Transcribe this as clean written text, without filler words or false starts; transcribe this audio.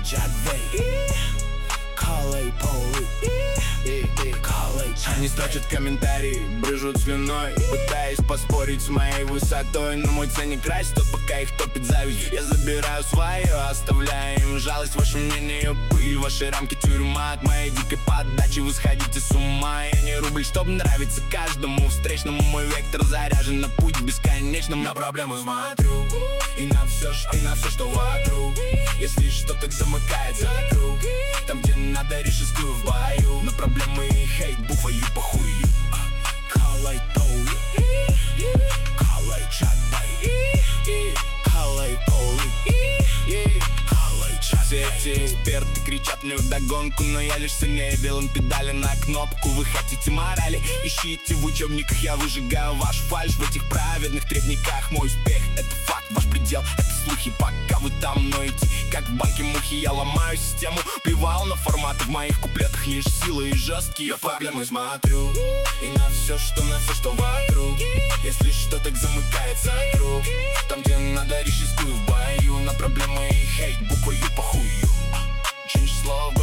Джадвей, Калей Поли, Калей. Они строчат комментарии, брыжут слюной, пытаясь поспорить с моей высотой. Но мой ценник растет, пока их топит зависть. Я забираю свое, оставляя им жалость. Ваше мнение пыль, ваши рамки тюрьма. От моей дикой подачи вы сходите с ума. Я не рубль, чтобы нравиться каждому встречному. Мой вектор заряжен на путь бесконечным. На проблемы смотрю и на все, что вокруг. Если что, так замыкается круг. Там, где надо, режиссирую в бою. На проблемы и хейт бухаю похую. Калей Поли, Калей Джадвей, Калей Поли, Калей Джадвей. Все эти эксперты кричат мне вдогонку, но я лишь сильнее белым педали на кнопку. Вы хотите морали? Ищите в учебниках. Я выжигаю ваш фальшь в этих праведных требниках. Мой успех — это факт, ваш предел — это слухи. Пока вы там ноете, как в банке мухи, я ломаю систему. Плевал на форматы, в моих куплетах лишь силы и жесткие проблемы. Смотрю и на все, что вокруг. Если что, так замыкается круг. Там, где надо, режиссирую в бою. На проблемы и хейт буквою похую. Change слово